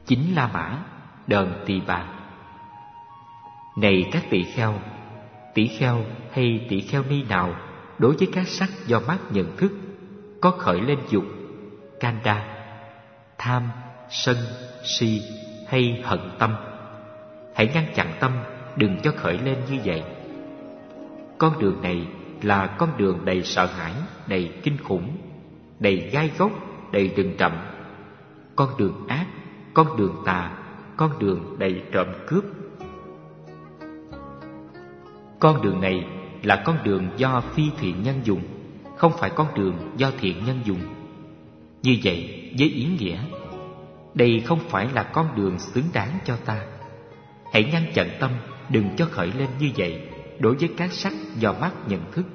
Chính La Mã, đờn Tỳ Bà. Này các tỷ kheo hay tỷ kheo ni nào đối với các sắc do mắt nhận thức có khởi lên dục, kanda, tham, sân, si hay hận tâm, hãy ngăn chặn tâm đừng cho khởi lên như vậy. Con đường này là con đường đầy sợ hãi, đầy kinh khủng, đầy gai góc, đầy rừng rậm, con đường ác, con đường tà, con đường đầy trộm cướp. Con đường này là con đường do phi thiện nhân dùng, không phải con đường do thiện nhân dùng. Như vậy với ý nghĩa, đây không phải là con đường xứng đáng cho ta. Hãy ngăn chặn tâm đừng cho khởi lên như vậy đối với các sắc do mắt nhận thức.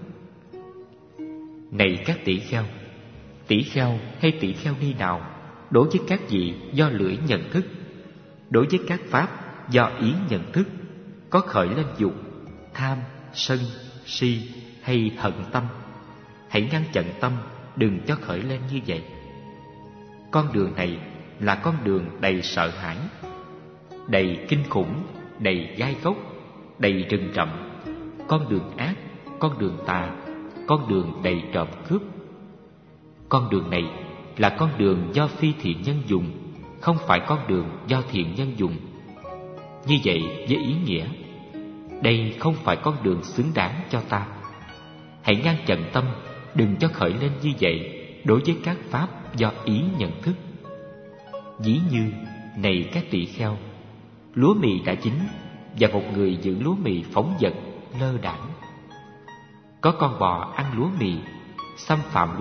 Này các tỷ kheo hay tỷ kheo ni nào đối với các vị do lưỡi nhận thức, đối với các pháp do ý nhận thức có khởi lên dục, tham, sân, si hay hận tâm, hãy ngăn chặn tâm đừng cho khởi lên như vậy. Con đường này là con đường đầy sợ hãi, đầy kinh khủng, đầy gai góc, đầy rừng rậm, con đường ác, con đường tà, con đường đầy trộm cướp. Con đường này là con đường do phi thiện nhân dùng, không phải con đường do thiện nhân dùng. Như vậy với ý nghĩa, đây không phải con đường xứng đáng cho ta. Hãy ngăn chặn tâm đừng cho khởi lên như vậy đối với các pháp do ý nhận thức. Ví như, này các tỷ kheo, lúa mì đã chín và một người giữ lúa mì phóng dật, lơ đãng. Có con bò ăn lúa mì, xâm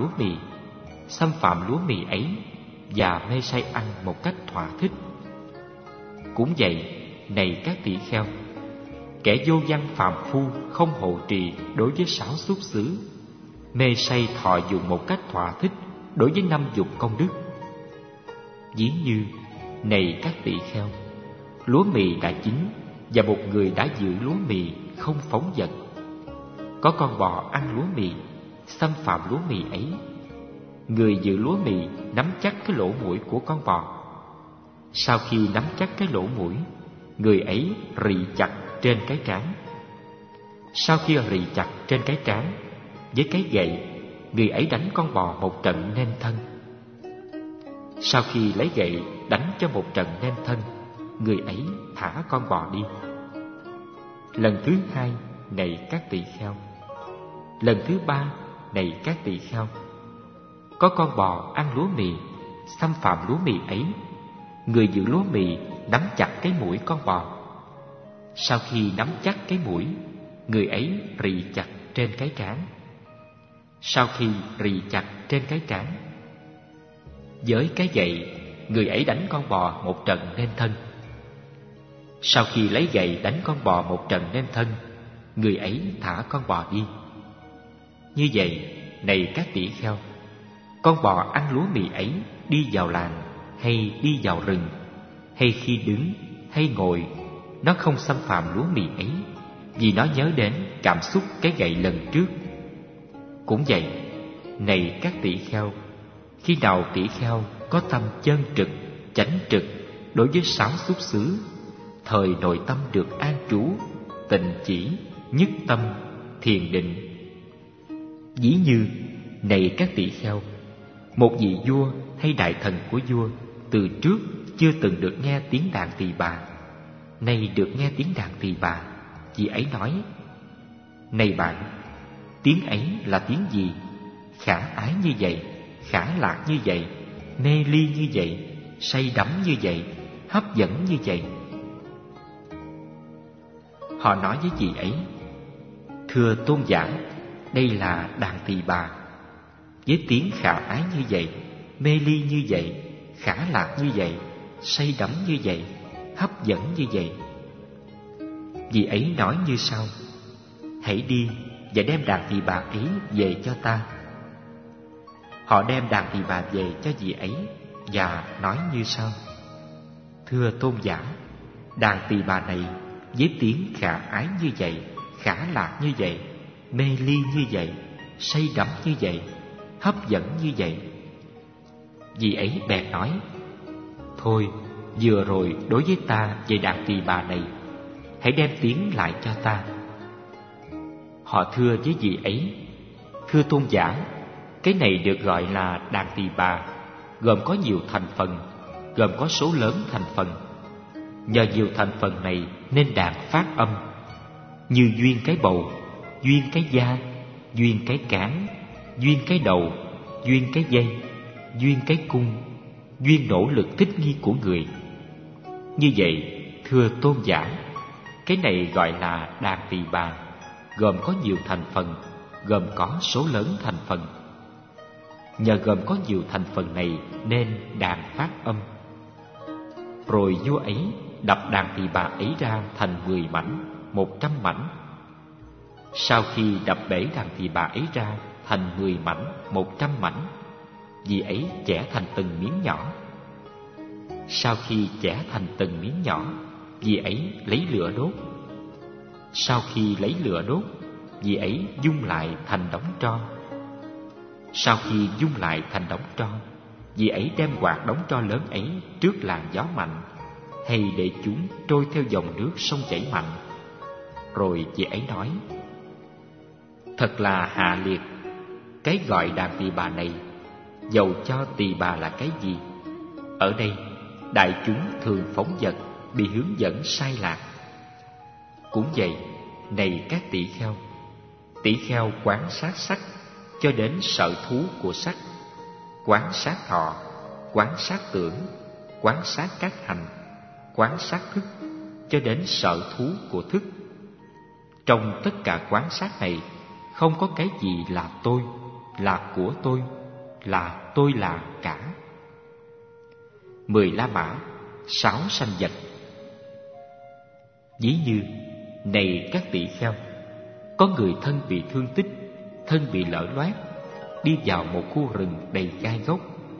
phạm lúa mì ấy và mê say ăn một cách thỏa thích. Cũng vậy, này các tỷ kheo, kẻ vô văn phàm phu không hộ trì đối với 6 xúc xứ, mê say thọ dụng một cách thỏa thích đối với 5 dục công đức. Ví như, này các tỷ kheo, lúa mì đã chín và một người đã giữ lúa mì không phóng dật. Có con bò ăn lúa mì, xâm phạm lúa mì ấy. Người giữ lúa mì nắm chắc cái lỗ mũi của con bò. Sau khi nắm chắc cái lỗ mũi, người ấy rì chặt trên cái trán. Sau khi rì chặt trên cái trán, với cái gậy, người ấy đánh con bò một trận nên thân. Sau khi lấy gậy đánh cho một trận nên thân, người ấy thả con bò đi. Lần thứ 2, này các tỷ kheo. Lần thứ 3, này các tỷ kheo. Có con bò ăn lúa mì, xâm phạm lúa mì ấy. Người giữ lúa mì nắm chặt cái mũi con bò. Sau khi nắm chắc cái mũi, người ấy rì chặt trên cái trán. Sau khi rì chặt trên cái trán, với cái gậy, người ấy đánh con bò một trận nên thân. Sau khi lấy gậy đánh con bò một trận nên thân, người ấy thả con bò đi. Như vậy, này các tỷ kheo, con bò ăn lúa mì ấy đi vào làng hay đi vào rừng, hay khi đứng hay ngồi, nó không xâm phạm lúa mì ấy, vì nó nhớ đến cảm xúc cái gậy lần trước. Cũng vậy, này các tỷ kheo, khi nào tỷ kheo có tâm chân trực, chánh trực đối với 6 xúc xứ, thời nội tâm được an trú, tịnh chỉ, nhất tâm, thiền định. Ví như, này các tỷ kheo, một vị vua hay đại thần của vua từ trước chưa từng được nghe tiếng đàn tỳ bà, nay được nghe tiếng đàn tỳ bà. Vị ấy nói: Này bạn, tiếng ấy là tiếng gì? Khả ái như vậy, khả lạc như vậy, mê ly như vậy, say đắm như vậy, hấp dẫn như vậy. Họ nói với vị ấy: Thưa tôn giả, đây là đàn tỳ bà. Với tiếng khả ái như vậy, mê ly như vậy, khả lạc như vậy, say đắm như vậy, hấp dẫn như vậy. Vị ấy nói như sau: Hãy đi và đem đàn tỳ bà ấy về cho ta. Họ đem đàn tỳ bà về cho vị ấy và nói như sau: Thưa tôn giả, đàn tỳ bà này với tiếng khả ái như vậy, khả lạc như vậy, mê ly như vậy, say đắm như vậy, hấp dẫn như vậy. Vị ấy bèn nói: Thôi, vừa rồi đối với ta về đàn tỳ bà này, hãy đem tiếng lại cho ta. Họ thưa với vị ấy: Thưa tôn giả, cái này được gọi là đàn tỳ bà, gồm có nhiều thành phần, gồm có số lớn thành phần. Nhờ nhiều thành phần này nên đàn phát âm, như duyên cái bầu, duyên cái da, duyên cái cán, duyên cái đầu, duyên cái dây, duyên cái cung, duyên nỗ lực thích nghi của người. Như vậy, thưa tôn giả, cái này gọi là đàn tỳ bà, gồm có nhiều thành phần, gồm có số lớn thành phần. Nhờ gồm có nhiều thành phần này nên đàn phát âm. Rồi vua ấy đập đàn tỳ bà ấy ra thành 10 mảnh, 100 mảnh. Sau khi đập bể đàn tỳ bà ấy ra thành 10 mảnh, 100 mảnh, vị ấy chẻ thành từng miếng nhỏ. Sau khi chẻ thành từng miếng nhỏ, vị ấy lấy lửa đốt. Sau khi lấy lửa đốt, vị ấy dung lại thành đống tro. Sau khi dung lại thành đống tro, vị ấy đem quạt đống tro lớn ấy trước làn gió mạnh, hay để chúng trôi theo dòng nước sông chảy mạnh. Rồi vị ấy nói: Thật là hạ liệt, cái gọi đàn tỳ bà này, dầu cho tỳ bà là cái gì, ở đây đại chúng thường phóng dật, bị hướng dẫn sai lạc. Cũng vậy, này các tỷ kheo quán sát sắc cho đến sợ thú của sắc, quán sát thọ, quán sát tưởng, quán sát các hành, quán sát thức cho đến sợ thú của thức. Trong tất cả quán sát này, không có cái gì là tôi, là của tôi là cả. 10 la mã, 6 sanh vật. Ví như, này các tỷ kheo, có người thân bị thương tích, thân bị lở loét, đi vào một khu rừng đầy gai gốc.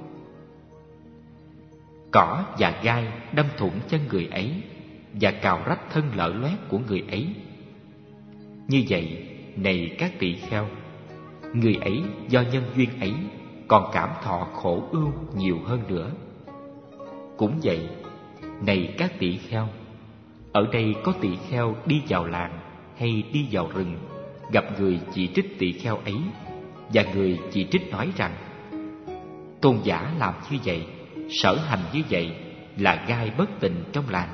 Cỏ và gai đâm thủng chân người ấy và cào rách thân lở loét của người ấy. Như vậy, này các tỷ kheo, người ấy do nhân duyên ấy còn cảm thọ khổ ưu nhiều hơn nữa. Cũng vậy, này các tỷ kheo, ở đây có tỷ kheo đi vào làng hay đi vào rừng, gặp người chỉ trích tỷ kheo ấy, và người chỉ trích nói rằng: Tôn giả làm như vậy, sở hành như vậy là gai bất tịnh trong làng.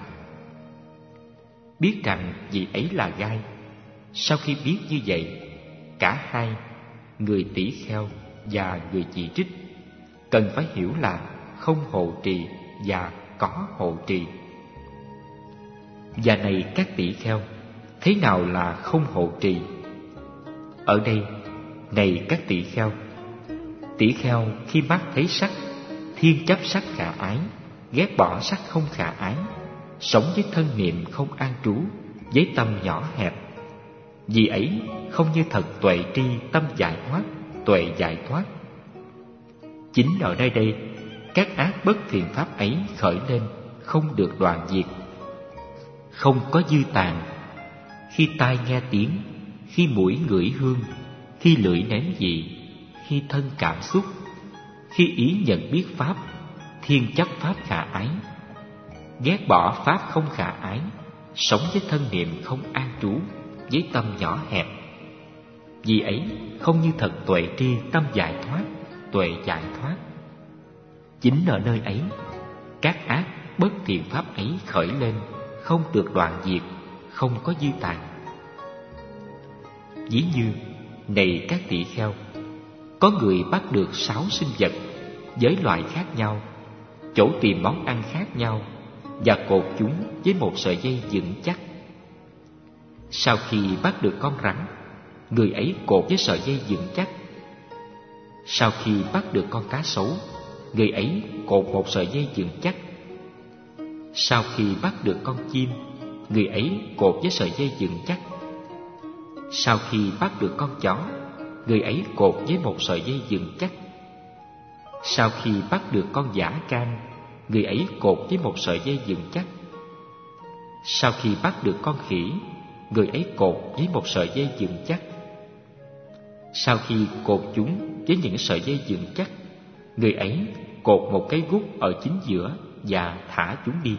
Biết rằng vị ấy là gai, sau khi biết như vậy, cả hai, người tỷ kheo và người chỉ trích, cần phải hiểu là không hộ trì và có hộ trì. Và này các tỷ kheo, thế nào là không hộ trì? Ở đây, này các tỷ kheo khi mắt thấy sắc, thiên chấp sắc khả ái, ghét bỏ sắc không khả ái, sống với thân niệm không an trú, với tâm nhỏ hẹp. Vì ấy không như thật tuệ tri tâm giải thoát, tuệ giải thoát. Chính ở nơi đây, các ác bất thiện pháp ấy khởi lên, không được đoạn diệt. Không có dư tàn. Khi tai nghe tiếng, khi mũi ngửi hương, khi lưỡi nếm vị, khi thân cảm xúc, khi ý nhận biết pháp, thiên chấp pháp khả ái, ghét bỏ pháp không khả ái, sống với thân niệm không an trú, với tâm nhỏ hẹp. Vì ấy không như thật tuệ tri tâm giải thoát, tuệ giải thoát. Chính ở nơi ấy, các ác bất thiện pháp ấy khởi lên, không được đoạn diệt, không có dư tàn. Ví như, này các tỷ kheo, có người bắt được 6 sinh vật, với loại khác nhau, chỗ tìm món ăn khác nhau, và cột chúng với một sợi dây vững chắc. Sau khi bắt được con rắn, người ấy cột với sợi dây vững chắc. Sau khi bắt được con cá sấu, người ấy cột một sợi dây vững chắc. Sau khi bắt được con chim, người ấy cột với sợi dây vững chắc. Sau khi bắt được con chó, người ấy cột với một sợi dây vững chắc. Sau khi bắt được con dã can, người ấy cột với một sợi dây vững chắc. Sau khi bắt được con khỉ, người ấy cột với một sợi dây vững chắc. Sau khi cột chúng với những sợi dây vững chắc, người ấy cột một cái gút ở chính giữa và thả chúng đi.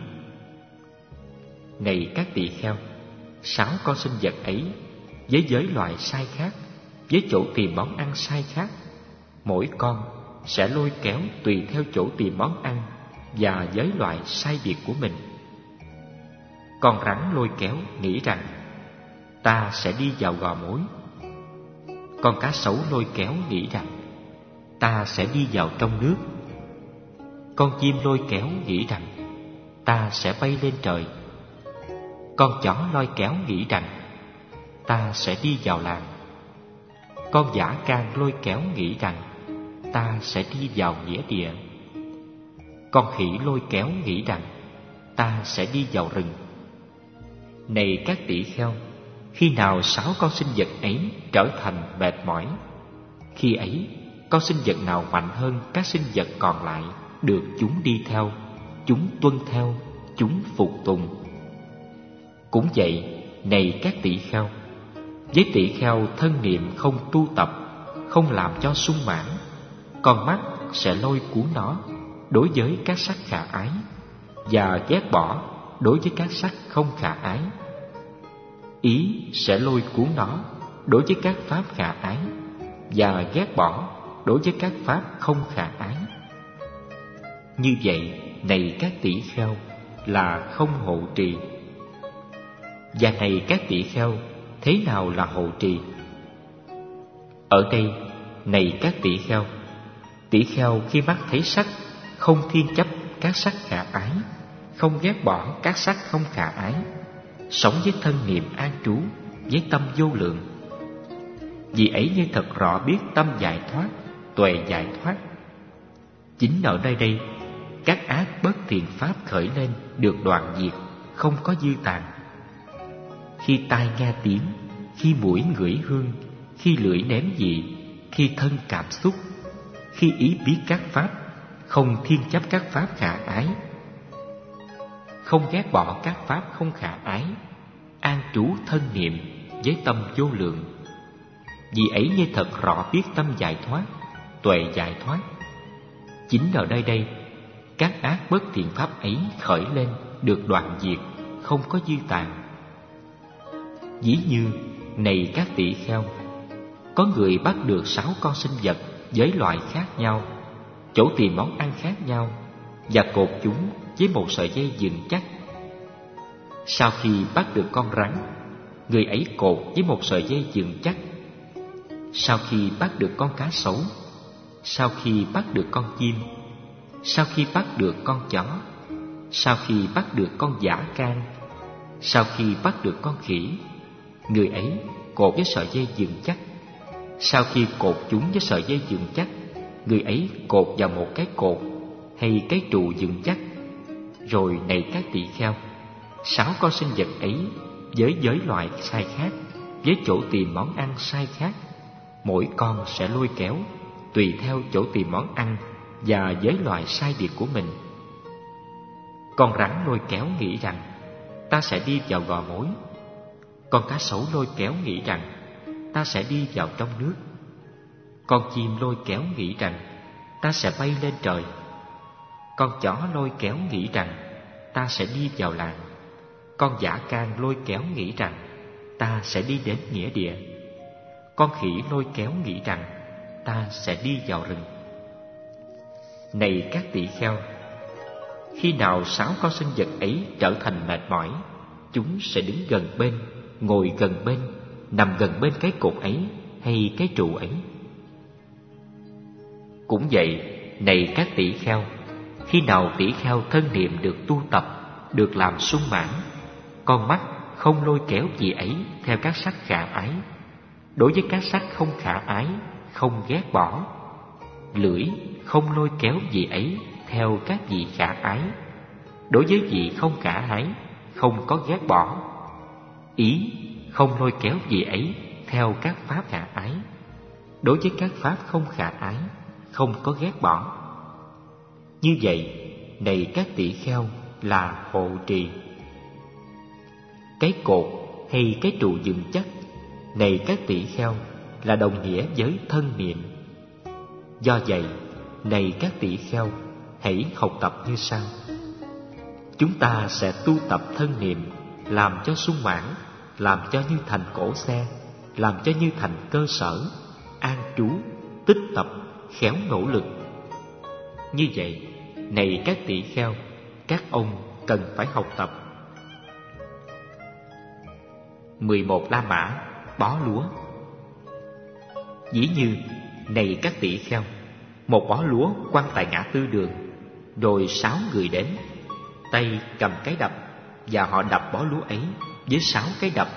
Này các tỳ kheo, 6 con sinh vật ấy với giới loài sai khác, với chỗ tìm món ăn sai khác, mỗi con sẽ lôi kéo tùy theo chỗ tìm món ăn và giới loài sai biệt của mình. Con rắn lôi kéo nghĩ rằng ta sẽ đi vào gò mối. Con cá sấu lôi kéo nghĩ rằng ta sẽ đi vào trong nước. Con chim lôi kéo nghĩ rằng ta sẽ bay lên trời. Con chó lôi kéo nghĩ rằng ta sẽ đi vào làng. Con dã can lôi kéo nghĩ rằng ta sẽ đi vào nghĩa địa. Con khỉ lôi kéo nghĩ rằng ta sẽ đi vào rừng. Này các tỷ kheo, khi nào 6 con sinh vật ấy trở thành mệt mỏi, khi ấy con sinh vật nào mạnh hơn các sinh vật còn lại được chúng đi theo, chúng tuân theo, chúng phục tùng. Cũng vậy, này các tỷ kheo, với tỷ kheo thân niệm không tu tập, không làm cho sung mãn, con mắt sẽ lôi cuốn nó đối với các sắc khả ái và ghét bỏ đối với các sắc không khả ái. Ý sẽ lôi cuốn nó đối với các pháp khả ái và ghét bỏ đối với các pháp không khả ái. Như vậy, này các tỷ kheo, là không hộ trì. Và này các tỷ kheo, thế nào là hộ trì? Ở đây, này các tỷ kheo khi mắt thấy sắc, không thiên chấp các sắc khả ái, không ghét bỏ các sắc không khả ái, sống với thân niệm an trú, với tâm vô lượng. Vì ấy như thật rõ biết tâm giải thoát, tuệ giải thoát. Chính ở nơi đây, các ác bất thiện pháp khởi lên được đoạn diệt, không có dư tàn. Khi tai nghe tiếng, khi mũi ngửi hương, khi lưỡi nếm vị, khi thân cảm xúc, khi ý biết các pháp, không thiên chấp các pháp khả ái, không ghét bỏ các pháp không khả ái, an trú thân niệm với tâm vô lượng. Vì ấy như thật rõ biết tâm giải thoát, tuệ giải thoát. Chính ở nơi đây, các ác bất thiện pháp ấy khởi lên được đoạn diệt, không có dư tàn. Ví như, này các tỷ kheo, có người bắt được 6 con sinh vật với loại khác nhau, chỗ tìm món ăn khác nhau, và cột chúng với một sợi dây vững chắc. Sau khi bắt được con rắn, người ấy cột với một sợi dây vững chắc. Sau khi bắt được con cá sấu, sau khi bắt được con chim, sau khi bắt được con chó, sau khi bắt được con dã can, sau khi bắt được con khỉ, người ấy cột với sợi dây vững chắc. Sau khi cột chúng với sợi dây vững chắc, người ấy cột vào một cái cột hay cái trụ vững chắc. Rồi này các tỳ kheo, 6 con sinh vật ấy với giới loại sai khác, với chỗ tìm món ăn sai khác, mỗi con sẽ lôi kéo tùy theo chỗ tìm món ăn và giới loại sai biệt của mình. Con rắn lôi kéo nghĩ rằng ta sẽ đi vào gò mối. Con cá sấu lôi kéo nghĩ rằng ta sẽ đi vào trong nước. Con chim lôi kéo nghĩ rằng ta sẽ bay lên trời. Con chó lôi kéo nghĩ rằng ta sẽ đi vào làng. Con dã can lôi kéo nghĩ rằng ta sẽ đi đến nghĩa địa. Con khỉ lôi kéo nghĩ rằng ta sẽ đi vào rừng. Này các tỷ kheo, khi nào 6 con sinh vật ấy trở thành mệt mỏi, chúng sẽ đứng gần bên, ngồi gần bên, nằm gần bên cái cột ấy hay cái trụ ấy. Cũng vậy, này các tỷ kheo, khi nào tỷ kheo thân niệm được tu tập, được làm sung mãn, con mắt không lôi kéo gì ấy theo các sắc khả ái, đối với các sắc không khả ái không ghét bỏ. Lưỡi không lôi kéo gì ấy theo các vị khả ái, đối với vị không khả ái không có ghét bỏ. Ý không lôi kéo gì ấy theo các pháp khả ái, đối với các pháp không khả ái không có ghét bỏ. Như vậy, này các tỷ kheo, là hộ trì. Cái cột hay cái trụ vững chắc, này các tỷ kheo, là đồng nghĩa với thân niệm. Do vậy, này các tỷ kheo, hãy học tập như sau. chúng ta sẽ tu tập thân niệm, làm cho sung mãn, làm cho như thành cổ xe, làm cho như thành cơ sở, an trú, tích tập, khéo nỗ lực. Như vậy, này các tỳ kheo, các ông cần phải học tập. 11 La Mã bó lúa. Dĩ như, này các tỳ kheo, một bó lúa quăng tại ngã tư đường, rồi 6 người đến, tay cầm cái đập, và họ đập bó lúa ấy với 6 cái đập.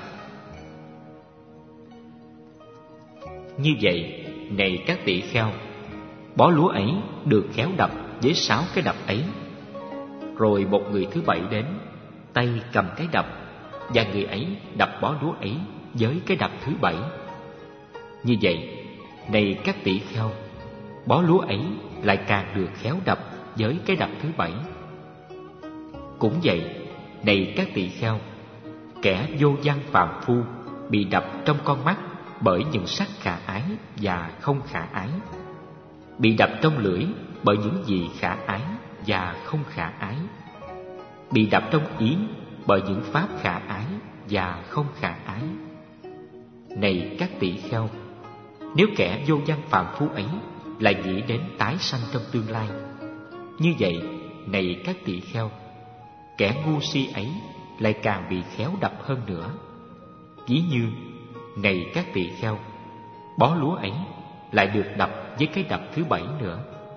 Như vậy, này các tỳ kheo, bó lúa ấy được khéo đập với 6 cái đập ấy. Rồi một người thứ 7 đến, tay cầm cái đập, và người ấy đập bó lúa ấy với cái đập thứ 7. Như vậy, này các tỳ kheo, bó lúa ấy lại càng được khéo đập với cái đập thứ 7. Cũng vậy, này các tỳ kheo, kẻ vô văn phàm phu bị đập trong con mắt bởi những sắc khả ái và không khả ái, bị đập trong lưỡi bởi những gì khả ái và không khả ái, bị đập trong ý bởi những pháp khả ái và không khả ái. Này các tỳ kheo, nếu kẻ vô văn phàm phu ấy lại nghĩ đến tái sanh trong tương lai, như vậy, này các tỳ kheo, kẻ ngu si ấy lại càng bị khéo đập hơn nữa. Ví như, này các tỳ kheo, bó lúa ấy lại được đập với cái đập thứ 7 nữa.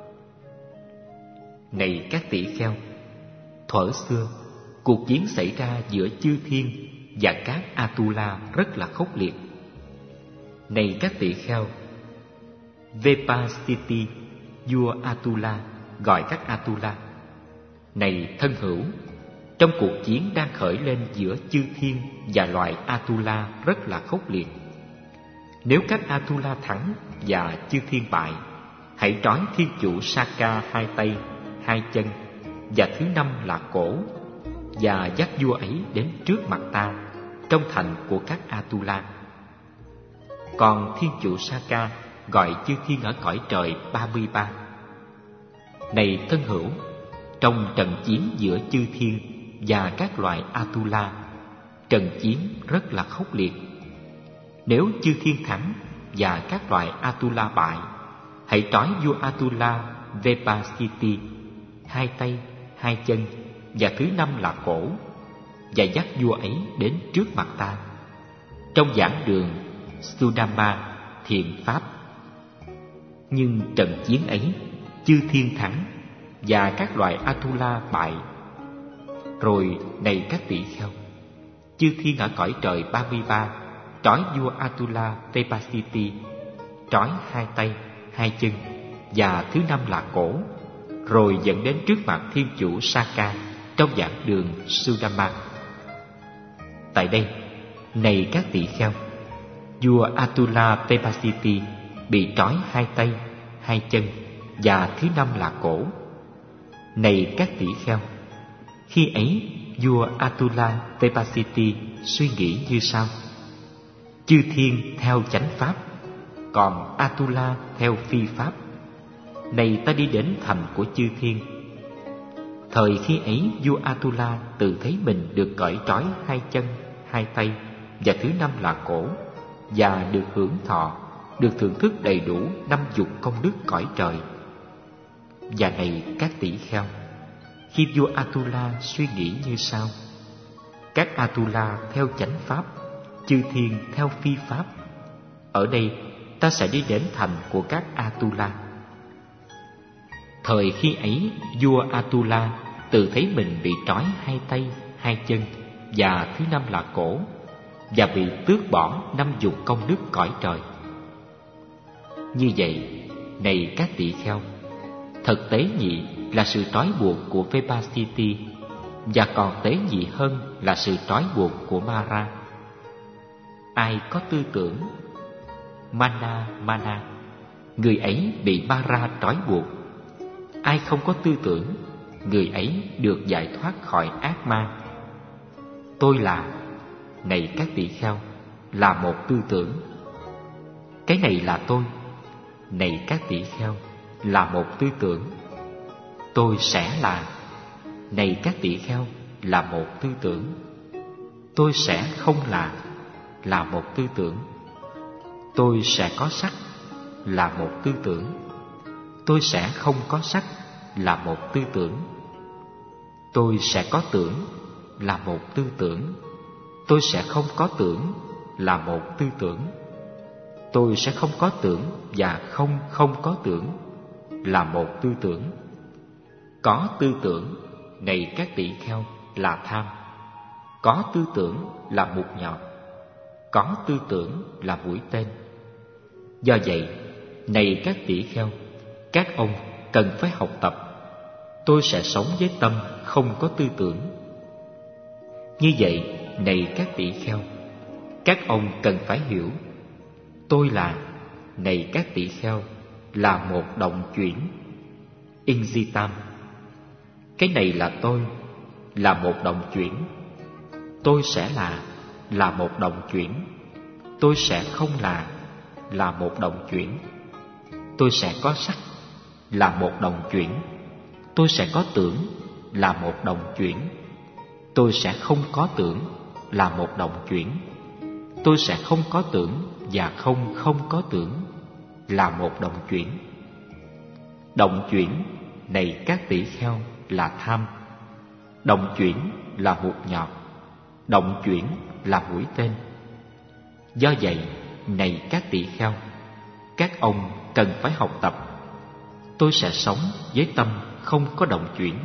Này các tỳ kheo, thuở xưa, cuộc chiến xảy ra giữa chư thiên và các Atula rất là khốc liệt. Này các tỳ kheo, Vepasiti, vua Atula, gọi các Atula: này thân hữu, trong cuộc chiến đang khởi lên giữa chư thiên và loài Atula rất là khốc liệt. Nếu các Atula thắng và chư thiên bại, hãy trói thiên chủ Saka 2 tay, 2 chân và thứ 5 là cổ, và dắt vua ấy đến trước mặt ta trong thành của các Atula. Còn thiên chủ Saka gọi chư thiên ở cõi trời 33: này thân hữu, trong trận chiến giữa chư thiên và các loài Atula, trận chiến rất là khốc liệt. Nếu chư thiên thắng và các loài Atula bại, hãy trói vua Atula Vepasiti 2 tay, 2 chân và thứ 5 là cổ, và dắt vua ấy đến trước mặt ta trong giảng đường Sudama thiện pháp. Nhưng trận chiến ấy, chư thiên thắng và các loài Atula bại. Rồi, này các tỳ kheo, chư thiên ở cõi trời 33 trói vua Atula Vepasiti, trói 2 tay, 2 chân và thứ 5 là cổ, rồi dẫn đến trước mặt thiên chủ Saka trong giảng đường Sudama. Tại đây, này các tỳ kheo, vua Atula Vepasiti bị trói 2 tay, 2 chân và thứ 5 là cổ. Này các tỳ kheo, khi ấy vua Atula Vepasiti suy nghĩ như sau: chư thiên theo chánh pháp, còn Atula theo phi pháp. Này ta đi đến thành của chư thiên. Thời khi ấy vua Atula tự thấy mình được cởi trói 2 chân, 2 tay và thứ 5 là cổ, và được hưởng thọ, được thưởng thức đầy đủ 50 công đức cõi trời. Và này các tỳ kheo, khi vua Atula suy nghĩ như sau: các Atula theo chánh pháp, chư thiên theo phi pháp. Ở đây ta sẽ đi đến thành của các Atula. Thời khi ấy vua Atula tự thấy mình bị trói 2 tay, 2 chân và thứ 5 là cổ, và bị tước bỏ 50 công đức cõi trời. Như vậy, này các tỳ kheo, thật tế nhị là sự trói buộc của Vepasiti, và còn tế nhị hơn là sự trói buộc của Mara. Ai có tư tưởng Mana, người ấy bị Mara trói buộc. Ai không có tư tưởng, người ấy được giải thoát khỏi ác ma. Tôi là, này các tỳ kheo, là một tư tưởng. Cái này là tôi, này các tỳ kheo, là một tư tưởng. Tôi sẽ là, này các tỳ kheo, là một tư tưởng. Tôi sẽ không là một tư tưởng. Tôi sẽ có sắc là một tư tưởng. Tôi sẽ không có sắc là một tư tưởng. Tôi sẽ có tưởng là một tư tưởng. Tôi sẽ không có tưởng là một tư tưởng. Tôi sẽ không có tưởng và không có tưởng là một tư tưởng. Có tư tưởng, này các tỷ kheo, là tham. Có tư tưởng là mục nhọt. Có tư tưởng là mũi tên. Do vậy, này các tỷ kheo, các ông cần phải học tập. Tôi sẽ sống với tâm không có tư tưởng. Như vậy, này các tỷ kheo, các ông cần phải hiểu. Tôi này các tỷ kheo, là một động chuyển. Injitam. Cái này là tôi, là một động chuyển. Tôi sẽ là một động chuyển. Tôi sẽ không là một động chuyển. Tôi sẽ có sắc, là một động chuyển. Tôi sẽ có tưởng, là một động chuyển. Tôi sẽ không có tưởng, là một động chuyển. Tôi sẽ không có tưởng và không có tưởng, là một động chuyển. Động chuyển, này các tỷ kheo, là tham. Động chuyển là mục nhọt. Động chuyển là mũi tên. Do vậy, này các tỷ kheo, các ông cần phải học tập. Tôi sẽ sống với tâm không có động chuyển.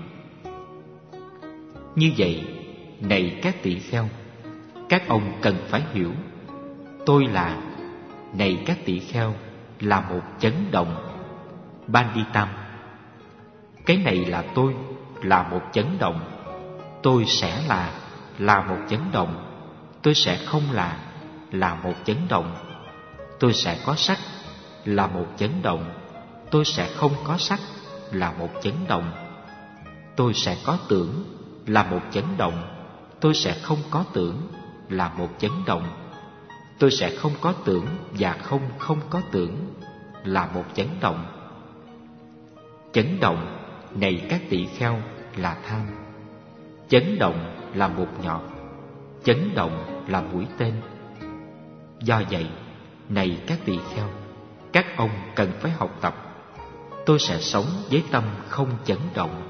Như vậy, này các tỷ kheo, các ông cần phải hiểu. Tôi này các tỷ kheo, là một chấn động. Banditam. Cái này là tôi, là một chấn động. Tôi sẽ là một chấn động. Tôi sẽ không là một chấn động. Tôi sẽ có sắc, là một chấn động. Tôi sẽ không có sắc, là một chấn động. Tôi sẽ có tưởng, là một chấn động. Tôi sẽ không có tưởng, là một chấn động. Tôi sẽ không có tưởng và không có tưởng, là một chấn động. Chấn động, này các tỷ kheo, là tham. Chấn động là mục nhọt. Chấn động là mũi tên. Do vậy, này các tỷ kheo, các ông cần phải học tập. Tôi sẽ sống với tâm không chấn động.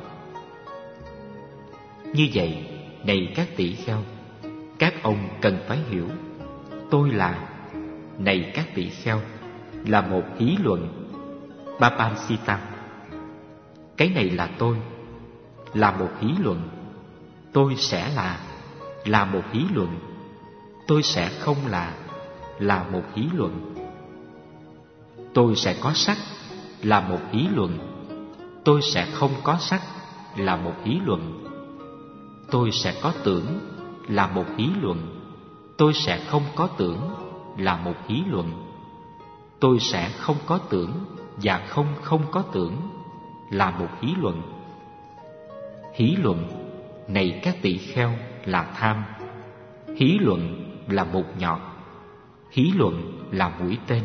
Như vậy, này các tỷ kheo, các ông cần phải hiểu. Tôi này các tỷ kheo, là một hí luận. Papansitam. Cái này là tôi, là một hí luận. Tôi sẽ là một hí luận. Tôi sẽ không là một hí luận. Tôi sẽ có sắc, là một hí luận. Tôi sẽ không có sắc, là một hí luận. Tôi sẽ có tưởng, là một hí luận. Tôi sẽ không có tưởng, là một hí luận. Tôi sẽ không có tưởng và không có tưởng, là một hí luận. Hí luận, này các tỷ kheo, là tham. Hí luận là mục nhọt. Hí luận là mũi tên.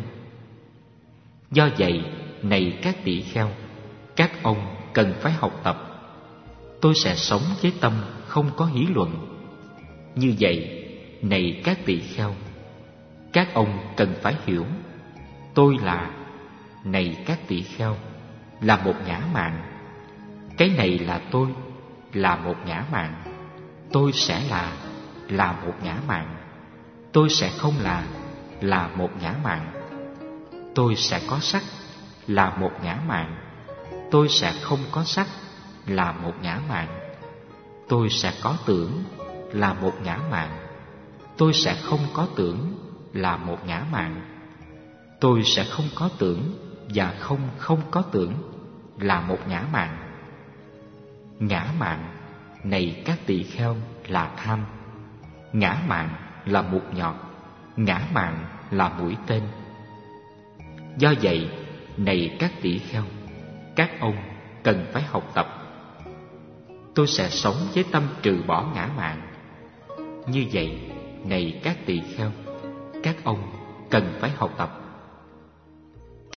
Do vậy, này các tỷ kheo, các ông cần phải học tập. Tôi sẽ sống với tâm không có hí luận. Như vậy, này các tỷ kheo, các ông cần phải hiểu. Tôi này các tỷ kheo, là một ngã mạn. Cái này là tôi, là một ngã mạn. Tôi sẽ là một ngã mạn. Tôi sẽ không là một ngã mạn. Tôi sẽ có sắc, là một ngã mạn. Tôi sẽ không có sắc, là một ngã mạn. Tôi sẽ có tưởng, là một ngã mạn. Tôi sẽ không có tưởng, là một ngã mạn. Tôi sẽ không có tưởng và không có tưởng, là một ngã mạn. Ngã mạn, này các tỷ kheo, là tham. Ngã mạn là mục nhọt. Ngã mạn là mũi tên. Do vậy, này các tỷ kheo, các ông cần phải học tập. Tôi sẽ sống với tâm trừ bỏ ngã mạn. Như vậy, này các tỷ kheo, các ông cần phải học tập.